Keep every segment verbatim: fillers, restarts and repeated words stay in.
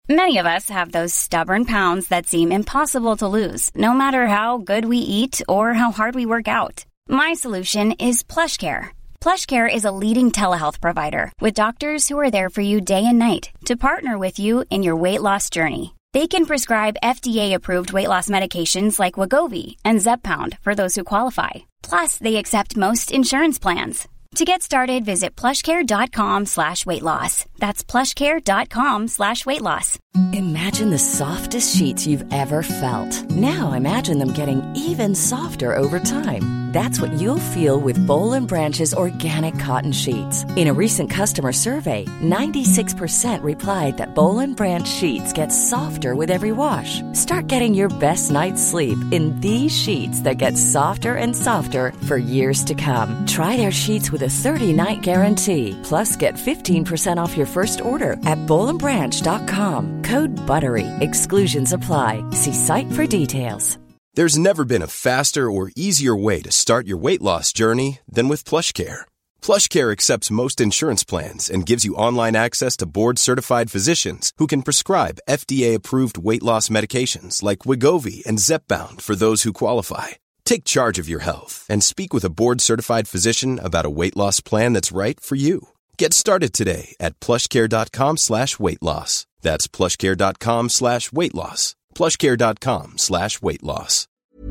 Many of us have those stubborn pounds that seem impossible to lose, no matter how good we eat or how hard we work out. My solution is PlushCare. PlushCare is a leading telehealth provider with doctors who are there for you day and night to partner with you in your weight loss journey. They can prescribe F D A-approved weight loss medications like Wegovy and Zepbound for those who qualify. Plus, they accept most insurance plans. To get started, visit plushcare.com slash weight loss. That's plushcare.com slash weight loss. Imagine the softest sheets you've ever felt. Now imagine them getting even softer over time. That's what you'll feel with Boll and Branch's organic cotton sheets. In a recent customer survey, ninety-six percent replied that Boll and Branch sheets get softer with every wash. Start getting your best night's sleep in these sheets that get softer and softer for years to come. Try their sheets with a thirty-night guarantee. Plus, get fifteen percent off your first order at boll and branch dot com. Code BUTTERY. Exclusions apply. See site for details. There's never been a faster or easier way to start your weight loss journey than with PlushCare. PlushCare accepts most insurance plans and gives you online access to board-certified physicians who can prescribe F D A-approved weight loss medications like Wegovy and Zepbound for those who qualify. Take charge of your health and speak with a board-certified physician about a weight loss plan that's right for you. Get started today at plushcare.com slash weight loss. That's plushcare.com slash weight loss. plushcare.com slash weight loss.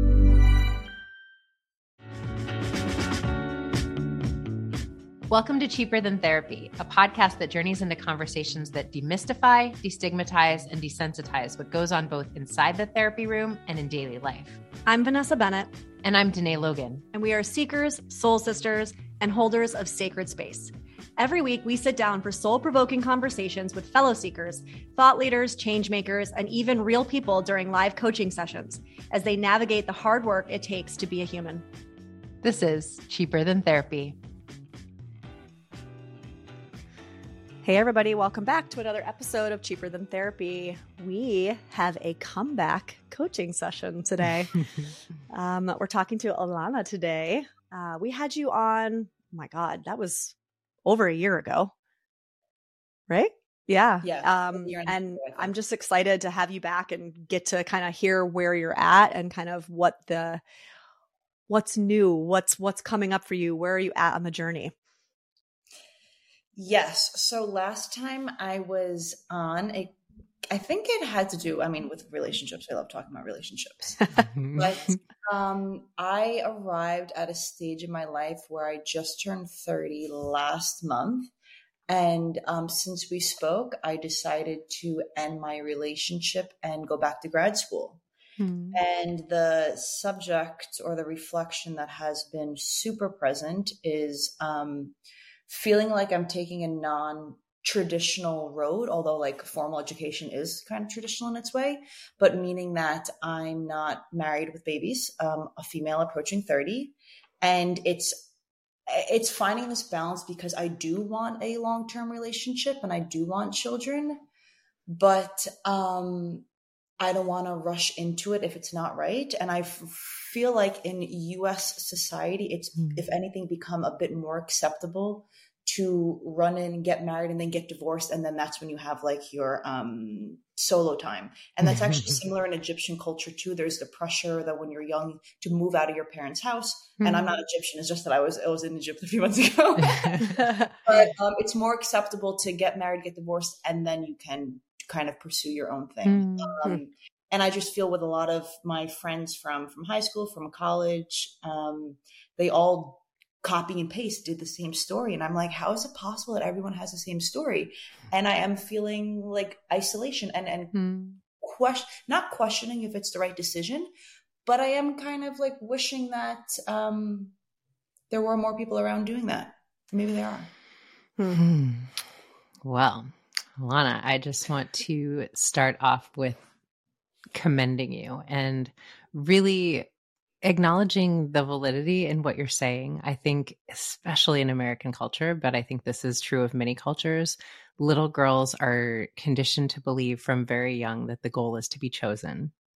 Welcome to Cheaper Than Therapy, a podcast that journeys into conversations that demystify, destigmatize, and desensitize what goes on both inside the therapy room and in daily life. I'm Vanessa Bennett. And I'm Danae Logan. And we are seekers, soul sisters, and holders of sacred space. Every week, we sit down for soul-provoking conversations with fellow seekers, thought leaders, change makers, and even real people during live coaching sessions as they navigate the hard work it takes to be a human. This is Cheaper Than Therapy. Hey, everybody. Welcome back to another episode of Cheaper Than Therapy. We have a comeback coaching session today. um, we're talking to Alana today. Uh, we had you on, oh my God, that was over a year ago, right? Yeah. Yeah. Um, and I'm just excited to have you back and get to kind of hear where you're at and kind of what the, what's new, what's, what's coming up for you. Where are you at on the journey? Yes. So last time I was on a, I think it had to do, I mean, with relationships. I love talking about relationships. But um, I arrived at a stage in my life where I just turned thirty last month. And um, since we spoke, I decided to end my relationship and go back to grad school. Hmm. And the subject or the reflection that has been super present is um, feeling like I'm taking a non traditional road, although like formal education is kind of traditional in its way, but meaning that I'm not married with babies, um, a female approaching thirty. And it's, it's finding this balance because I do want a long-term relationship and I do want children, but um, I don't want to rush into it if it's not right. And I f- feel like in U S society, it's, mm. if anything, become a bit more acceptable to run in and get married and then get divorced. And then that's when you have like your um, solo time. And that's actually similar in Egyptian culture too. There's the pressure that when you're young to move out of your parents' house. Mm-hmm. And I'm not Egyptian. It's just that I was, I was in Egypt a few months ago. But um, it's more acceptable to get married, get divorced, and then you can kind of pursue your own thing. Mm-hmm. Um, and I just feel with a lot of my friends from, from high school, from college, um, they all copy and paste did the same story. And I'm like, how is it possible that everyone has the same story? And I am feeling like isolation and, and mm. question, not questioning if it's the right decision, but I am kind of like wishing that um, there were more people around doing that. Maybe there are. Hmm. Well, Alana, I just want to start off with commending you and really acknowledging the validity in what you're saying. I think, especially in American culture, but I think this is true of many cultures, little girls are conditioned to believe from very young that the goal is to be chosen.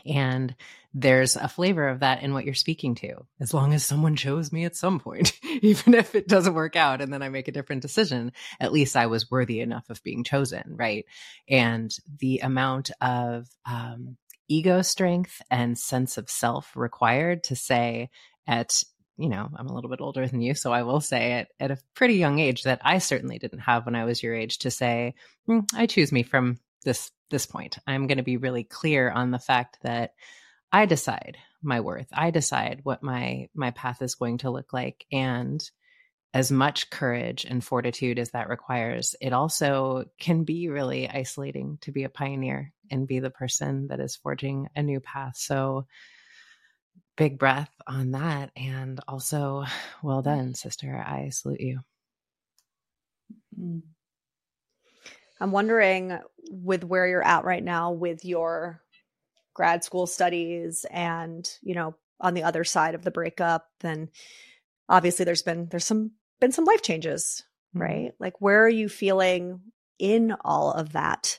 And there's a flavor of that in what you're speaking to. As long as someone chose me at some point, even if it doesn't work out and then I make a different decision, at least I was worthy enough of being chosen, right? And the amount of um, ego strength and sense of self required to say at, you know, I'm a little bit older than you, so I will say it at a pretty young age that I certainly didn't have when I was your age, to say, mm, I choose me from this this point. I'm going to be really clear on the fact that I decide my worth. I decide what my my path is going to look like. And as much courage and fortitude as that requires, it also can be really isolating to be a pioneer and be the person that is forging a new path. So big breath on that. And also, well done, sister. I salute you. Mm. I'm wondering, with where you're at right now with your grad school studies and, you know, on the other side of the breakup, then obviously there's been, there's some, been some life changes, right? Mm-hmm. Like, where are you feeling in all of that?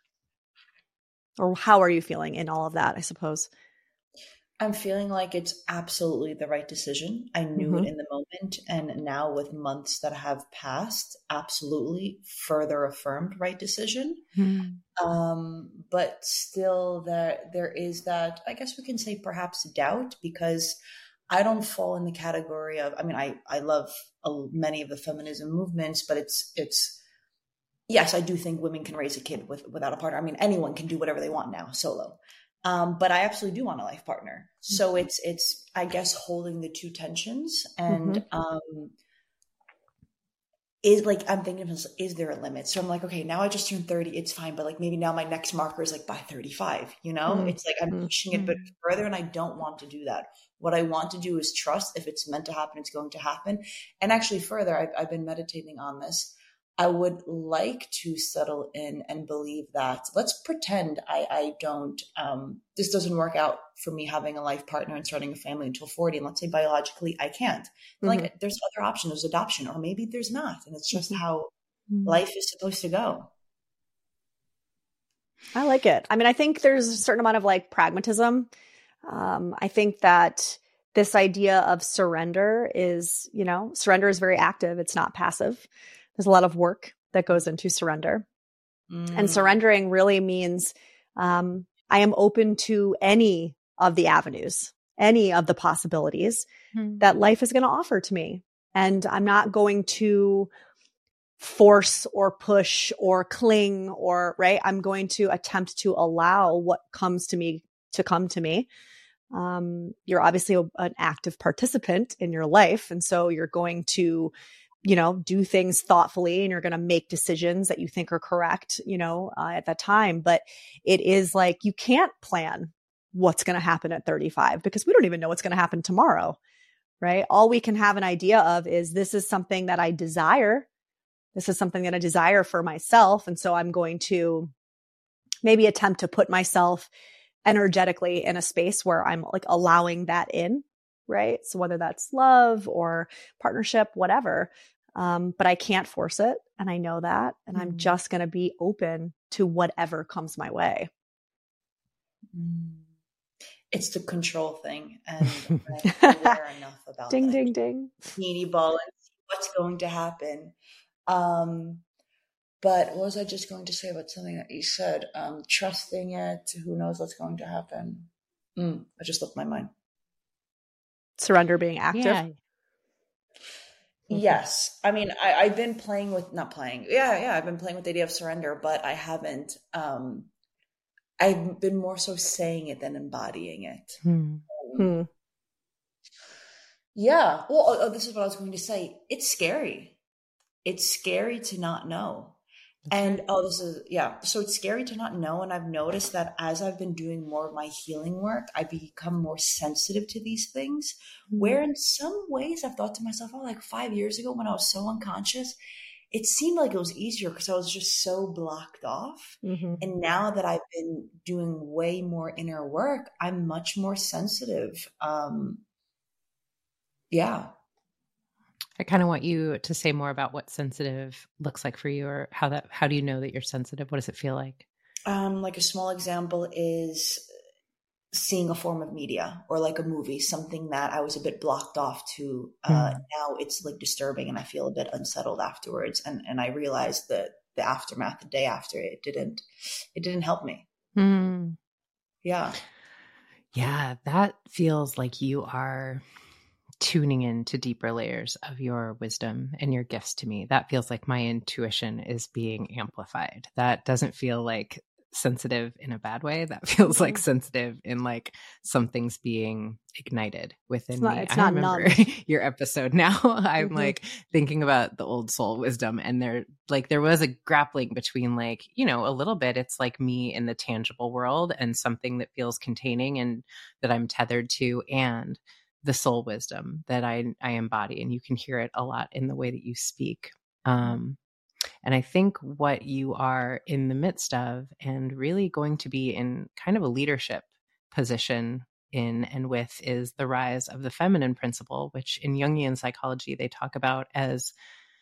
Or how are you feeling in all of that, I suppose? I'm feeling like it's absolutely the right decision. I knew mm-hmm. it in the moment. And now with months that have passed, absolutely further affirmed right decision. Mm-hmm. Um, but still there, there is that, I guess we can say perhaps doubt, because I don't fall in the category of, I mean, I, I love uh, many of the feminism movements, but it's, it's, yes, I do think women can raise a kid with, without a partner. I mean, anyone can do whatever they want now, solo. Um, but I absolutely do want a life partner. So mm-hmm. it's, it's, I guess, holding the two tensions and, mm-hmm. um, is like, I'm thinking, is there a limit? So I'm like, okay, now I just turned thirty. It's fine. But like, maybe now my next marker is like by thirty-five, you know, mm-hmm. it's like, I'm pushing it a bit further, and I don't want to do that. What I want to do is trust if it's meant to happen, it's going to happen. And actually further, I've, I've been meditating on this. I would like to settle in and believe that, let's pretend I, I don't, um, this doesn't work out for me having a life partner and starting a family until forty. And let's say biologically I can't. Mm-hmm. Like, there's other options, there's adoption, or maybe there's not. And it's just mm-hmm. how mm-hmm. life is supposed to go. I like it. I mean, I think there's a certain amount of like pragmatism. Um, I think that this idea of surrender is, you know, surrender is very active. It's not passive. There's a lot of work that goes into surrender. Mm. And surrendering really means um, I am open to any of the avenues, any of the possibilities mm. that life is going to offer to me. And I'm not going to force or push or cling or, right? I'm going to attempt to allow what comes to me to come to me. Um, you're obviously a, an active participant in your life. And so you're going to, you know, do things thoughtfully, and you're going to make decisions that you think are correct, you know, uh, at that time. But it is like, you can't plan what's going to happen at thirty-five, because we don't even know what's going to happen tomorrow, right? All we can have an idea of is, this is something that I desire. This is something that I desire for myself. And so I'm going to maybe attempt to put myself energetically in a space where I'm like allowing that in. Right. So whether that's love or partnership, whatever, um, but I can't force it. And I know that. And mm. I'm just going to be open to whatever comes my way. It's the control thing. And I'm aware enough about ding, that. ding, ding. Teeny ball and see what's going to happen. Um, but what was I just going to say about something that you said? Um, trusting it. Who knows what's going to happen? Mm, I just left my mind. Surrender being active. Yeah. Yes. I mean, I, I've been playing with, not playing. Yeah. Yeah. I've been playing with the idea of surrender, but I haven't, um, I've been more so saying it than embodying it. Hmm. Hmm. Yeah. Well, oh, oh, this is what I was going to say. It's scary. It's scary to not know. And oh, this is, yeah. So it's scary to not know. And I've noticed that as I've been doing more of my healing work, I become more sensitive to these things, mm-hmm. where in some ways I've thought to myself, oh, like five years ago when I was so unconscious, it seemed like it was easier because I was just so blocked off. Mm-hmm. And now that I've been doing way more inner work, I'm much more sensitive. Um, yeah. I kind of want you to say more about what sensitive looks like for you, or how that, how do you know that you're sensitive? What does it feel like? Um, like a small example is seeing a form of media or like a movie, something that I was a bit blocked off to. Uh, mm. Now it's like disturbing and I feel a bit unsettled afterwards. And, and I realized that the aftermath, the day after, it didn't, it didn't help me. Mm. Yeah. Yeah. That feels like you are tuning into deeper layers of your wisdom and your gifts to me. That feels like my intuition is being amplified. That doesn't feel like sensitive in a bad way. That feels mm-hmm. like sensitive in like something's being ignited within it's not, me. It's I not remember numb. Your episode now. I'm mm-hmm. like thinking about the old soul wisdom, and there like there was a grappling between like, you know, a little bit it's like me in the tangible world and something that feels containing and that I'm tethered to, and the soul wisdom that I I embody. And you can hear it a lot in the way that you speak. Um And I think what you are in the midst of and really going to be in kind of a leadership position in and with is the rise of the feminine principle, which in Jungian psychology, they talk about as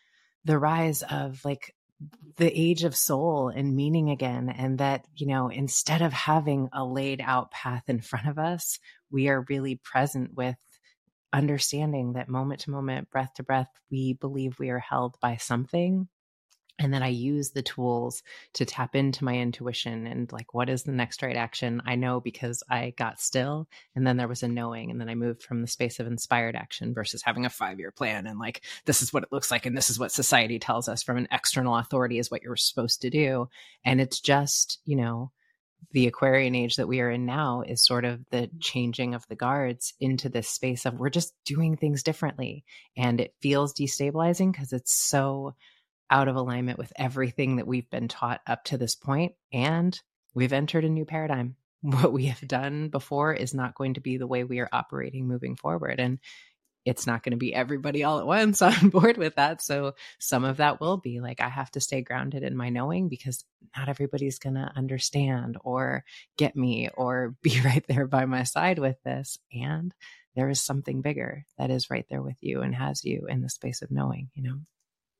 the rise of like the age of soul and meaning again. And that, you know, instead of having a laid out path in front of us, we are really present with understanding that moment to moment, breath to breath, we believe we are held by something. And then I use the tools to tap into my intuition and like, what is the next right action? I know because I got still, and then there was a knowing. And then I moved from the space of inspired action versus having a five-year plan. And like, this is what it looks like. And this is what society tells us from an external authority is what you're supposed to do. And it's just, you know, the Aquarian age that we are in now is sort of the changing of the guards into this space of we're just doing things differently. And it feels destabilizing because it's so out of alignment with everything that we've been taught up to this point. And we've entered a new paradigm. What we have done before is not going to be the way we are operating moving forward. And it's not going to be everybody all at once on board with that. So some of that will be like, I have to stay grounded in my knowing because not everybody's going to understand or get me or be right there by my side with this. And there is something bigger that is right there with you and has you in the space of knowing, you know?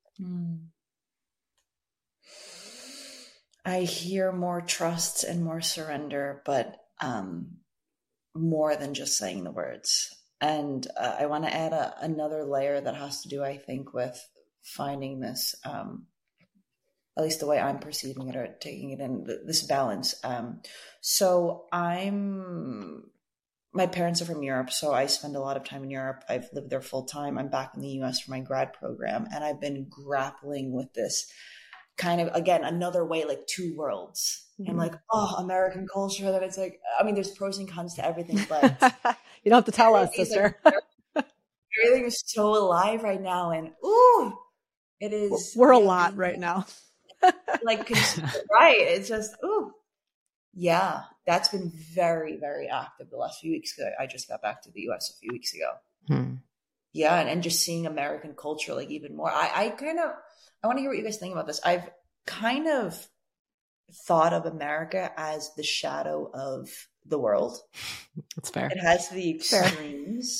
Mm. I hear more trust and more surrender, but um, more than just saying the words. And uh, I want to add a, another layer that has to do, I think, with finding this, um, at least the way I'm perceiving it or taking it in, this balance. Um, so I'm, my parents are from Europe, so I spend a lot of time in Europe. I've lived there full time. I'm back in the U S for my grad program, and I've been grappling with this kind of, again, another way, like two worlds. Mm-hmm. And like, oh, American culture. That it's like, I mean, there's pros and cons to everything, but you don't have to tell us, sister. Like, everything is so alive right now, and ooh, it is. We're a lot know, right now. Like, right? It's just ooh, yeah. That's been very, very active the last few weeks. I just got back to the U S a few weeks ago. Hmm. Yeah, and, and just seeing American culture like even more. I, I kind of. I want to hear what you guys think about this. I've kind of thought of America as the shadow of the world. That's fair. It has the extremes.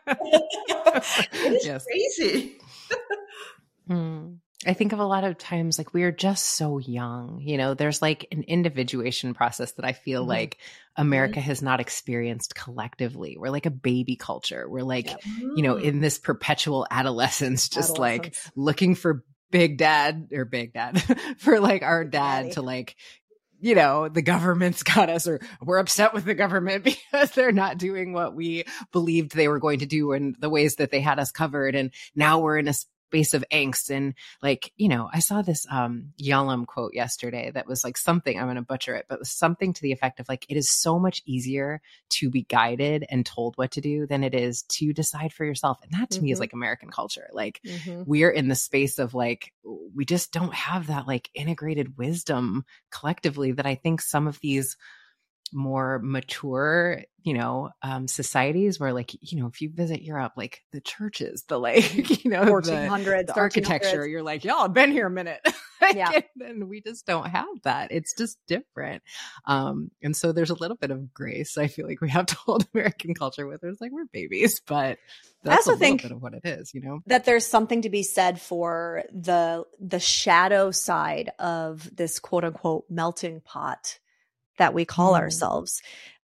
It is yes. crazy. mm. I think of a lot of times, like, we are just so young, you know, there's like an individuation process that I feel mm-hmm. like America mm-hmm. has not experienced collectively. We're like a baby culture. We're like, yep. you know, in this perpetual adolescence, just adolescence. like looking for big dad or big dad for like our dad Daddy. to like, you know, the government's got us, or we're upset with the government because they're not doing what we believed they were going to do in the ways that they had us covered. And now we're in a space of angst. And like, you know, I saw this um Yalom quote yesterday that was like something, I'm going to butcher it, but it was something to the effect of like, it is so much easier to be guided and told what to do than it is to decide for yourself. And that to mm-hmm. me is like American culture. Like mm-hmm. we're in the space of like, we just don't have that like integrated wisdom collectively that I think some of these more mature, you know, um, societies where like, you know, if you visit Europe, like the churches, the like, you know, fourteen hundreds, the, the architecture, you're like, y'all have been here a minute. Yeah. And we just don't have that. It's just different. Um, and so there's a little bit of grace I feel like we have to hold American culture with. It's like we're babies, but that's I also a little think bit of what it is, you know? That there's something to be said for the the shadow side of this quote unquote melting pot that we call mm. ourselves.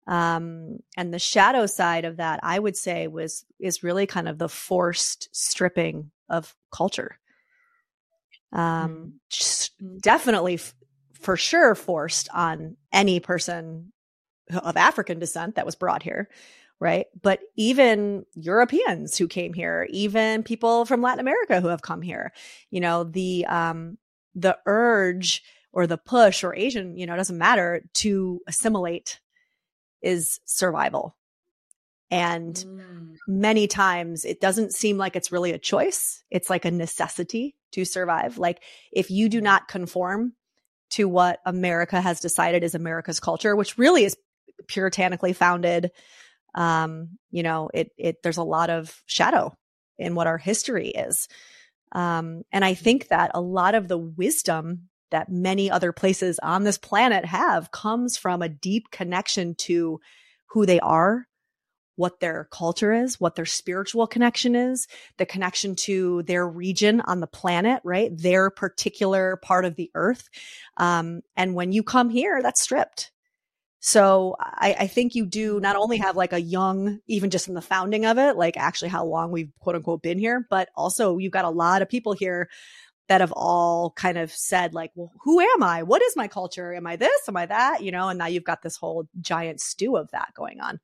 Um, and the shadow side of that, I would say, was is really kind of the forced stripping of culture. Um, mm. Definitely, f- for sure, forced on any person of African descent that was brought here, right? But even Europeans who came here, even people from Latin America who have come here, you know, the um, the urge or the push, or Asian, you know, it doesn't matter, to assimilate is survival. And mm. many times it doesn't seem like it's really a choice. It's like a necessity to survive. Like if you do not conform to what America has decided is America's culture, which really is puritanically founded, um, you know, it, it, there's a lot of shadow in what our history is. Um, and I think that a lot of the wisdom that many other places on this planet have comes from a deep connection to who they are, what their culture is, what their spiritual connection is, the connection to their region on the planet, right? Their particular part of the earth. Um, and when you come here, that's stripped. So I, I think you do not only have like a young, even just in the founding of it, like actually how long we've quote unquote been here, but also you've got a lot of people here that have all kind of said like, well, who am I? What is my culture? Am I this? Am I that? You know, and now you've got this whole giant stew of that going on.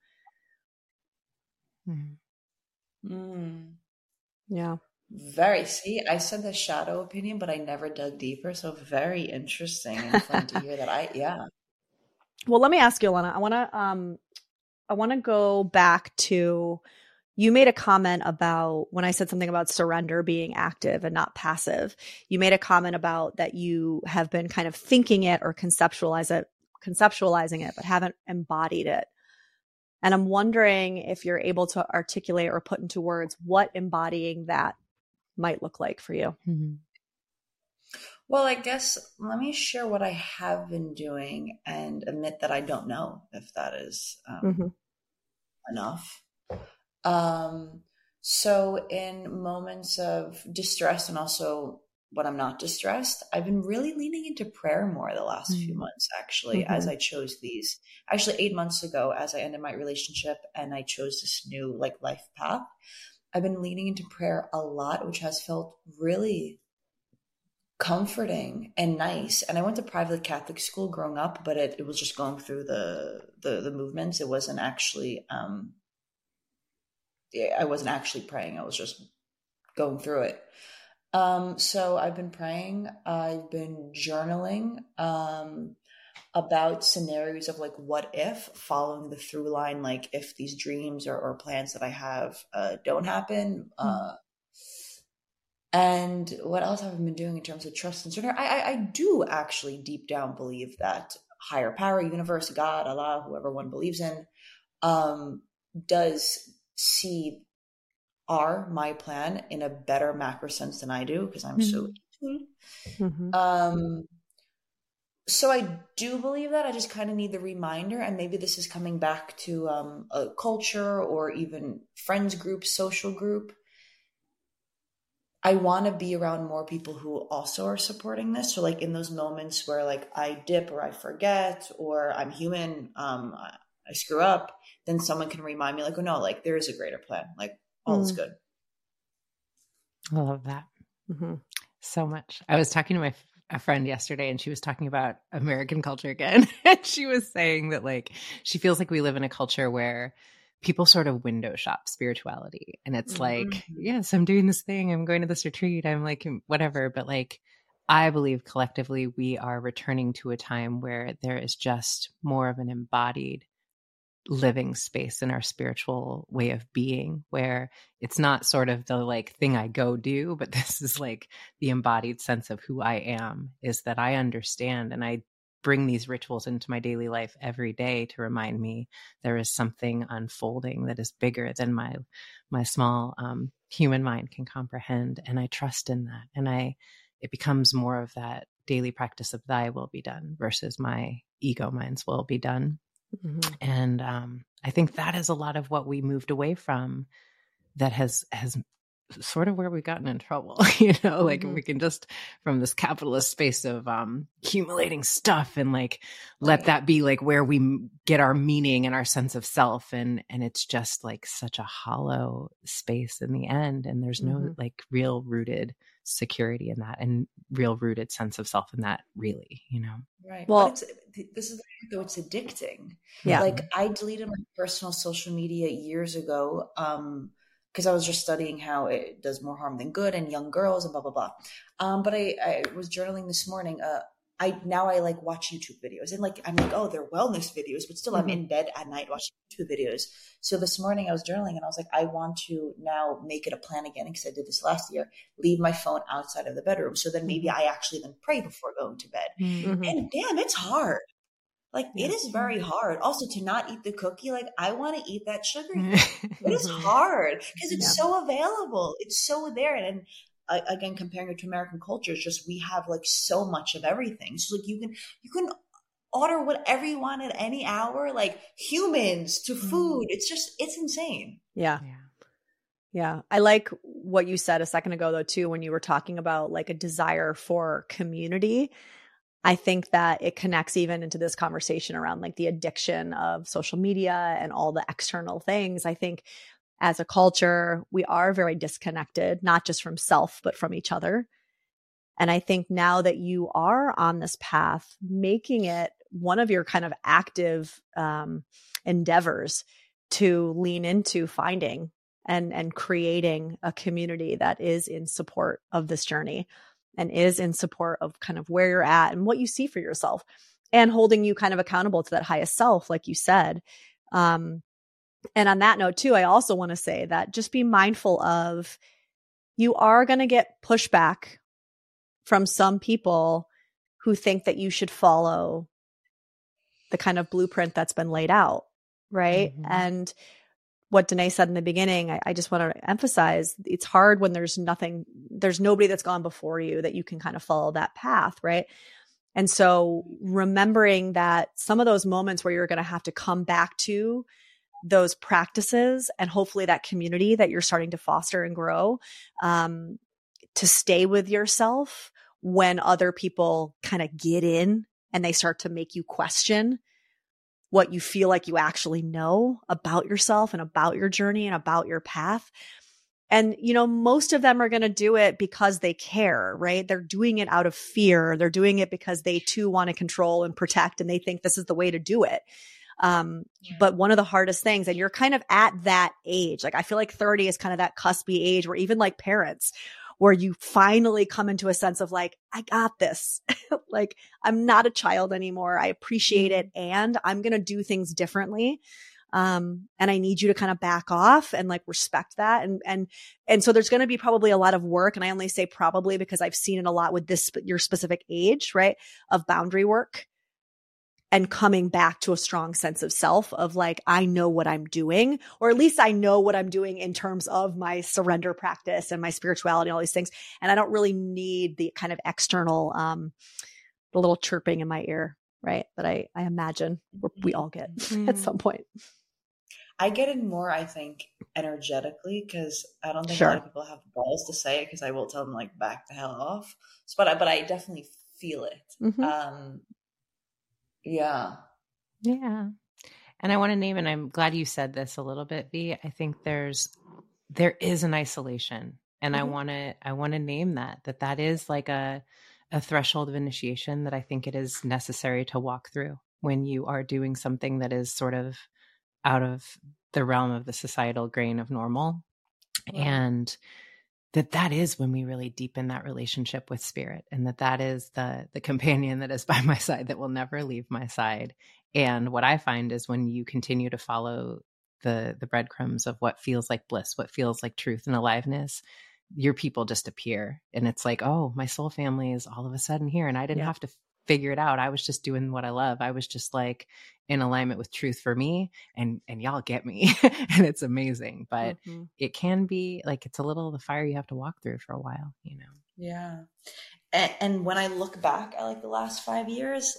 Mm. Mm. Yeah. Very. See, I said the shadow opinion, but I never dug deeper. So very interesting and fun to hear that. I, yeah. Well, let me ask you, Alana, I want to, um, I want to go back to, you made a comment about when I said something about surrender being active and not passive. You made a comment about that you have been kind of thinking it or conceptualize it, conceptualizing it, but haven't embodied it. And I'm wondering if you're able to articulate or put into words what embodying that might look like for you. Mm-hmm. Well, I guess let me share what I have been doing and admit that I don't know if that is um, mm-hmm. enough. Um, so in moments of distress and also when I'm not distressed, I've been really leaning into prayer more the last mm-hmm. few months, actually, mm-hmm. as I chose these, actually eight months ago, as I ended my relationship and I chose this new like life path, I've been leaning into prayer a lot, which has felt really comforting and nice. And I went to private Catholic school growing up, but it, it was just going through the, the, the movements. It wasn't actually, um, I wasn't actually praying. I was just going through it. Um, so I've been praying. I've been journaling um, about scenarios of like, what if, following the through line, like if these dreams or, or plans that I have uh, don't happen. Mm-hmm. Uh, and what else have I been doing in terms of trust and surrender? I, I, I do actually deep down believe that higher power, universe, God, Allah, whoever one believes in, um, does see our, my plan in a better macro sense than I do, because I'm mm-hmm. so, mm-hmm. um, so I do believe that. I just kind of need the reminder. And maybe this is coming back to, um, a culture or even friends group, social group. I want to be around more people who also are supporting this. So like in those moments where like I dip or I forget, or I'm human, um, I, I screw up, then someone can remind me like, oh no, like there is a greater plan. Like, all is good. I love that mm-hmm. so much. I was talking to my a friend yesterday and she was talking about American culture again. And she was saying that like, she feels like we live in a culture where people sort of window shop spirituality. And it's mm-hmm. like, yes, I'm doing this thing. I'm going to this retreat. I'm like, whatever. But like, I believe collectively we are returning to a time where there is just more of an embodied living space in our spiritual way of being, where it's not sort of the like thing I go do, but this is like the embodied sense of who I am, is that I understand and I bring these rituals into my daily life every day to remind me there is something unfolding that is bigger than my my small um, human mind can comprehend, and I trust in that. And I it becomes more of that daily practice of thy will be done versus my ego mind's will be done. Mm-hmm. And um, I think that is a lot of what we moved away from that has has sort of where we've gotten in trouble, you know, like Mm-hmm. we can just from this capitalist space of um, accumulating stuff and like, let that be like where we m- get our meaning and our sense of self. And, and it's just like such a hollow space in the end. And there's no Mm-hmm. like real rooted security in that and real rooted sense of self in that really, you know? Right. Well- but it's, this is the thing, though, it's addicting. Yeah. Like I deleted my personal social media years ago. Um, because I was just studying how it does more harm than good and young girls and blah, blah, blah. Um, but I, I was journaling this morning. Uh, I now I like watch YouTube videos and like, I'm like, oh, they're wellness videos, but still Mhm. I'm in bed at night watching YouTube videos. So this morning I was journaling and I was like, I want to now make it a plan again because I did this last year, leave my phone outside of the bedroom. So then maybe I actually then pray before going to bed. Mhm. And damn, it's hard. Like Yeah. it is very hard. Also to not eat the cookie, like I want to eat that sugar. It is Mhm. hard because it's Yeah. so available. It's so there. And, and uh, again, comparing it to American culture, it's just we have like so much of everything. So like you can you can order whatever you want at any hour, like humans to food. It's just it's insane. Yeah. Yeah. Yeah. I like what you said a second ago, though, too, when you were talking about like a desire for community. I think that it connects even into this conversation around like the addiction of social media and all the external things. I think as a culture, we are very disconnected, not just from self, but from each other. And I think now that you are on this path, making it one of your kind of active um, endeavors to lean into finding and, and creating a community that is in support of this journey and is in support of kind of where you're at and what you see for yourself and holding you kind of accountable to that highest self, like you said. Um, and on that note too, I also want to say that just be mindful of you are going to get pushback from some people who think that you should follow the kind of blueprint that's been laid out. Right. Mhm. And what Danae said in the beginning, I, I just want to emphasize it's hard when there's nothing, there's nobody that's gone before you that you can kind of follow that path. Right. And so remembering that some of those moments where you're going to have to come back to those practices and hopefully that community that you're starting to foster and grow, um, to stay with yourself when other people kind of get in and they start to make you question what you feel like you actually know about yourself and about your journey and about your path. And, you know, most of them are going to do it because they care, right? They're doing it out of fear. They're doing it because they too want to control and protect and they think this is the way to do it. Um, but one of the hardest things, and you're kind of at that age, like I feel like thirty is kind of that cuspy age where even like parents, where you finally come into a sense of like, I got this. Like, I'm not a child anymore. I appreciate it. And I'm going to do things differently. Um, and I need you to kind of back off and like respect that. And, and, and so there's going to be probably a lot of work. And I only say probably because I've seen it a lot with this, your specific age, right? Of boundary work and coming back to a strong sense of self of like, I know what I'm doing, or at least I know what I'm doing in terms of my surrender practice and my spirituality and all these things. And I don't really need the kind of external, um, the little chirping in my ear, right? That I, I imagine we all get at some point. I get it more, I think, energetically because I don't think Sure. a lot of people have balls to say it because I will tell them like back the hell off. So, but I, but I definitely feel it. Mhm. Um, yeah. Yeah. And I want to name, and I'm glad you said this a little bit, V. I think there's, there is an isolation. And I Mhm. want to, I want to name that, that that is like a, a threshold of initiation that I think it is necessary to walk through when you are doing something that is sort of out of the realm of the societal grain of normal. Right. And that that is when we really deepen that relationship with spirit, and that that is the the companion that is by my side that will never leave my side. And what I find is when you continue to follow the the breadcrumbs of what feels like bliss, what feels like truth and aliveness, your people just appear. And it's like, oh, my soul family is all of a sudden here. And I didn't Yeah. have to figure it out. I was just doing what I love. I was just like in alignment with truth for me, and and y'all get me. And it's amazing. But Mhm. it can be like, it's a little of the fire you have to walk through for a while, you know? Yeah. And, and when I look back at like the last five years, like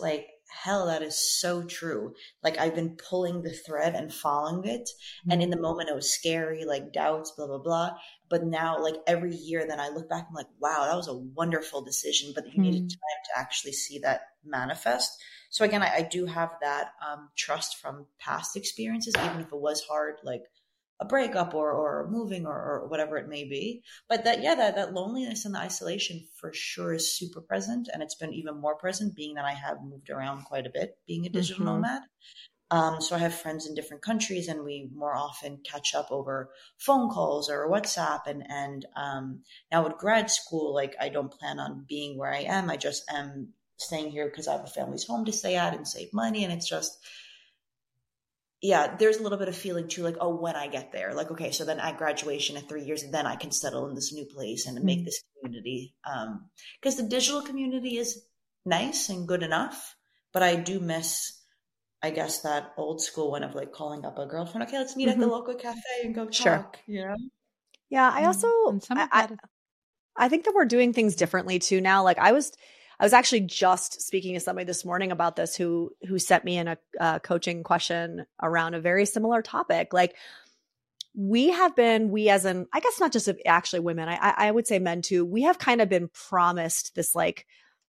hell, that is so true. Like I've been pulling the thread and following it. Mm-hmm. And in the moment it was scary, like doubts, blah, blah, blah. But now like every year then I look back and I'm like, wow, that was a wonderful decision. But you mm-hmm. needed time to actually see that manifest. So again, I, I do have that um, trust from past experiences, even if it was hard, like a breakup or or moving or, or whatever it may be. But that, yeah, that, that loneliness and the isolation for sure is super present. And it's been even more present being that I have moved around quite a bit, being a digital mm-hmm. nomad. Um, so I have friends in different countries and we more often catch up over phone calls or WhatsApp. And, and um, now with grad school, like I don't plan on being where I am. I just am staying here because I have a family's home to stay at and save money. And it's just, yeah, there's a little bit of feeling too, like, oh, when I get there, like, okay, so then at graduation at three years, then I can settle in this new place and make this community. Um, because the digital community is nice and good enough, but I do miss, I guess, that old school one of like calling up a girlfriend. Okay, let's meet mm-hmm. at the local cafe and go talk. Sure. You know? Yeah, I also, I, I, I think that we're doing things differently too now. Like I was, I was actually just speaking to somebody this morning about this who who sent me in a uh, coaching question around a very similar topic. Like we have been, we as in, I guess not just actually women, I, I would say men too, we have kind of been promised this like,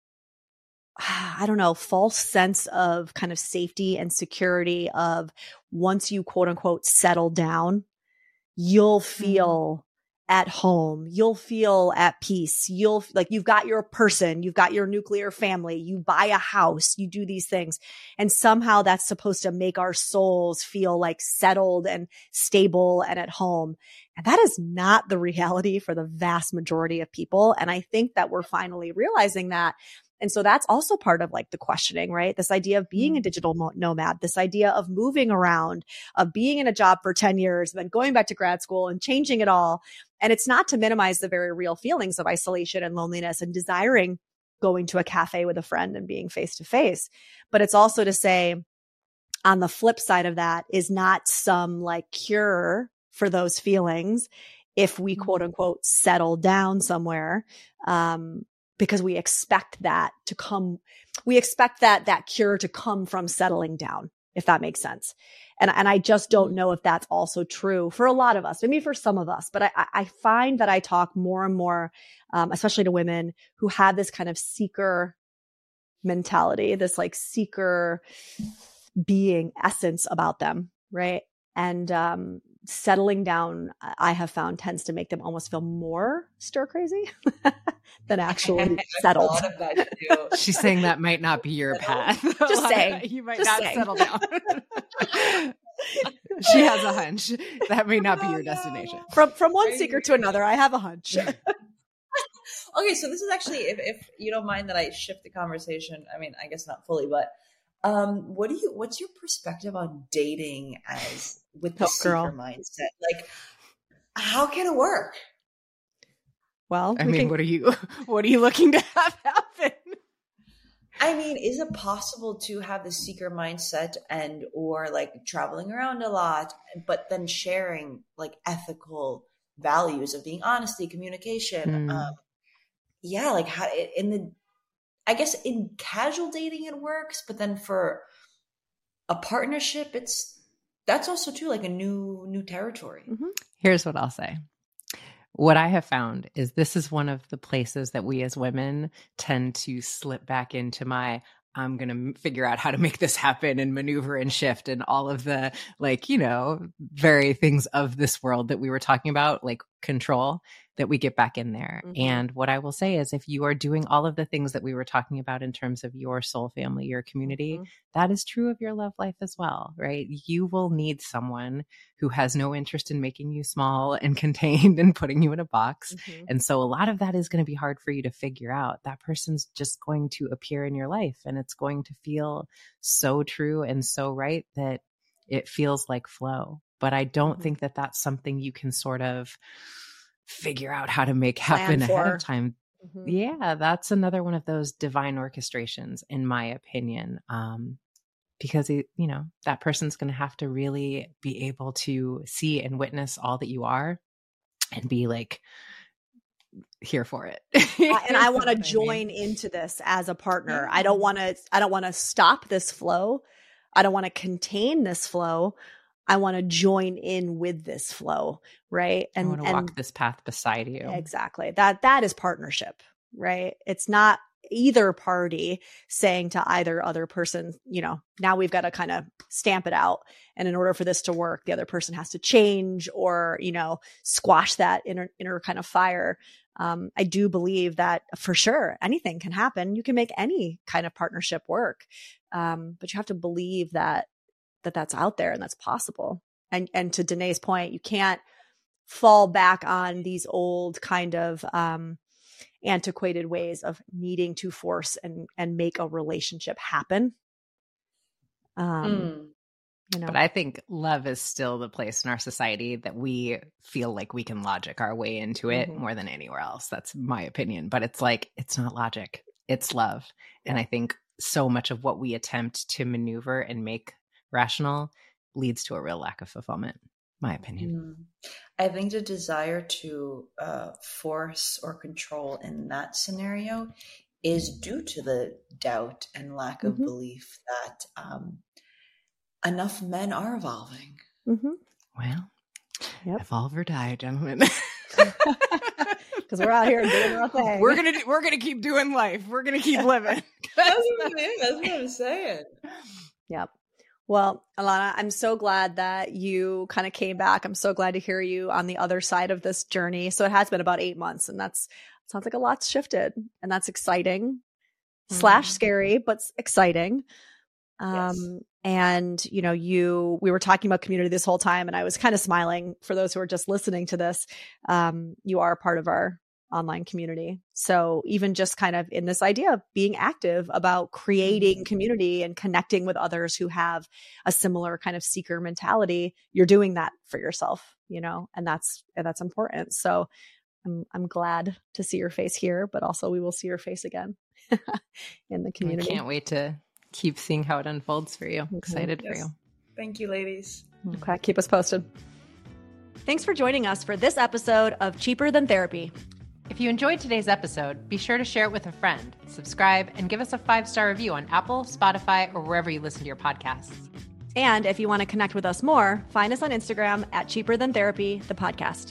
I don't know, false sense of kind of safety and security of once you quote unquote settle down, you'll feel at home, you'll feel at peace. You'll like, you've got your person, you've got your nuclear family, you buy a house, you do these things. And somehow that's supposed to make our souls feel like settled and stable and at home. And that is not the reality for the vast majority of people. And I think that we're finally realizing that. And so that's also part of like the questioning, right? This idea of being a digital nomad, this idea of moving around, of being in a job for ten years, and then going back to grad school and changing it all. And it's not to minimize the very real feelings of isolation and loneliness and desiring going to a cafe with a friend and being face to face. But it's also to say on the flip side of that is not some like cure for those feelings if we quote unquote settle down somewhere. Um, because we expect that to come, we expect that, that cure to come from settling down, if that makes sense. And, and I just don't know if that's also true for a lot of us, maybe for some of us, but I, I find that I talk more and more, um, especially to women who have this kind of seeker mentality, this like seeker being essence about them. Right. And, um, settling down, I have found tends to make them almost feel more stir crazy than actually settled. She's saying that might not be your path. Just saying. You might Just not saying. settle down. She has a hunch. That may not be your destination. From from one seeker to another, I have a hunch. Okay, so this is actually, if, if you don't mind that I shift the conversation, I mean, I guess not fully, but um, what do you, what's your perspective on dating as with the oh, seeker girl. mindset? Like, how can it work? Well, I we mean, can... what are you, what are you looking to have happen? I mean, is it possible to have the seeker mindset and, or like traveling around a lot, but then sharing like ethical values of being honesty, communication? Mm. Um, yeah. Like how in the, I guess in casual dating it works, but then for a partnership, it's, that's also too like a new, new territory. Mm-hmm. Here's what I'll say. What I have found is this is one of the places that we as women tend to slip back into my, I'm going to figure out how to make this happen and maneuver and shift and all of the like, you know, very things of this world that we were talking about, like control, that we get back in there. Mm-hmm. And what I will say is if you are doing all of the things that we were talking about in terms of your soul family, your community, mm-hmm. that is true of your love life as well, right? You will need someone who has no interest in making you small and contained and putting you in a box. Mm-hmm. And so a lot of that is going to be hard for you to figure out. That person's just going to appear in your life and it's going to feel so true and so right that it feels like flow. But I don't mm-hmm. think that that's something you can sort of figure out how to make happen ahead of time. Mm-hmm. Yeah, that's another one of those divine orchestrations, in my opinion. Um, because, it, you know, that person's going to have to really be able to see and witness all that you are and be like here for it. And I want to join into this as a partner. I don't want to, I don't want to stop this flow. I don't want to contain this flow. I want to join in with this flow. Right. And, I want to and walk this path beside you. Exactly. That, that is partnership, right? It's not either party saying to either other person, you know, now we've got to kind of stamp it out. And in order for this to work, the other person has to change or, you know, squash that inner, inner kind of fire. Um, I do believe that for sure anything can happen. You can make any kind of partnership work. Um, but you have to believe that, that that's out there and that's possible. And, and to Danae's point, you can't fall back on these old kind of, um, antiquated ways of needing to force and, and make a relationship happen. Um, mm. you know, but I think love is still the place in our society that we feel like we can logic our way into it mm-hmm. more than anywhere else. That's my opinion, but it's like, it's not logic, it's love. Yeah. And I think so much of what we attempt to maneuver and make rational leads to a real lack of fulfillment. My opinion. Mm. I think the desire to uh, force or control in that scenario is due to the doubt and lack of mm-hmm. belief that um, enough men are evolving. Mm-hmm. Well, yep. Evolve or die, gentlemen. Because we're out here doing our thing. We're gonna do, we're gonna keep doing life. We're gonna keep living. That's what I'm saying. That's what I'm saying. Yep. Well, Alana, I'm so glad that you kind of came back. I'm so glad to hear you on the other side of this journey. So it has been about eight months and that's sounds like a lot's shifted and that's exciting mm-hmm. slash scary, but exciting. Um, yes. And you know, you, we were talking about community this whole time and I was kind of smiling for those who are just listening to this. Um, you are a part of our online community. So even just kind of in this idea of being active about creating community and connecting with others who have a similar kind of seeker mentality, you're doing that for yourself, you know, and that's, and that's important. So I'm, I'm glad to see your face here, but also we will see your face again in the community. I can't wait to keep seeing how it unfolds for you. I'm okay. excited yes. for you. Thank you, ladies. Okay. Keep us posted. Thanks for joining us for this episode of Cheaper Than Therapy. If you enjoyed today's episode, be sure to share it with a friend, subscribe, and give us a five-star review on Apple, Spotify, or wherever you listen to your podcasts. And if you want to connect with us more, find us on Instagram at Cheaper Than Therapy, the podcast.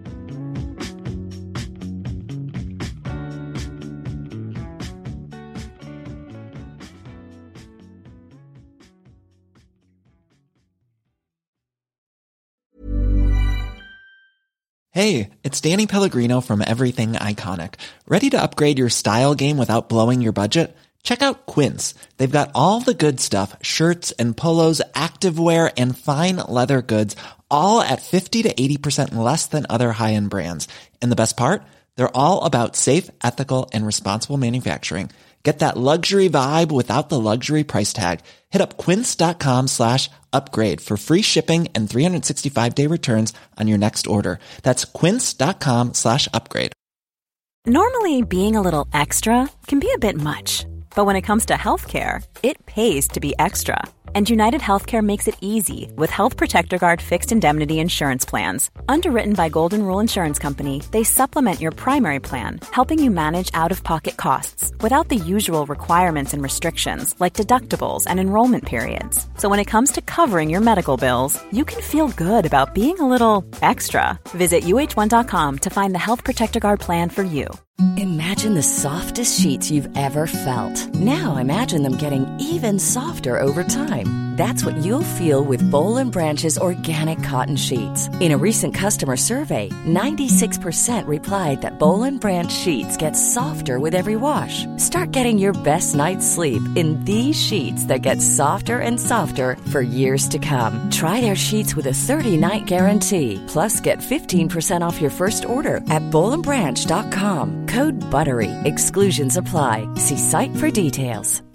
Hey, it's Danny Pellegrino from Everything Iconic. Ready to upgrade your style game without blowing your budget? Check out Quince. They've got all the good stuff, shirts and polos, activewear, and fine leather goods, all at fifty to eighty percent less than other high-end brands. And the best part? They're all about safe, ethical, and responsible manufacturing. Get that luxury vibe without the luxury price tag. Hit up quince.com slash upgrade for free shipping and three sixty-five day returns on your next order. That's quince.com slash upgrade. Normally, being a little extra can be a bit much. But when it comes to healthcare, it pays to be extra. And United Healthcare makes it easy with Health Protector Guard fixed indemnity insurance plans. Underwritten by Golden Rule Insurance Company, they supplement your primary plan, helping you manage out-of-pocket costs without the usual requirements and restrictions like deductibles and enrollment periods. So when it comes to covering your medical bills, you can feel good about being a little extra. Visit U H one dot com to find the Health Protector Guard plan for you. Imagine the softest sheets you've ever felt. Now imagine them getting even softer over time. That's what you'll feel with Boll and Branch's organic cotton sheets. In a recent customer survey, ninety-six percent replied that Boll and Branch sheets get softer with every wash. Start getting your best night's sleep in these sheets that get softer and softer for years to come. Try their sheets with a thirty-night guarantee. Plus, get fifteen percent off your first order at boll and branch dot com. Code BUTTERY. Exclusions apply. See site for details.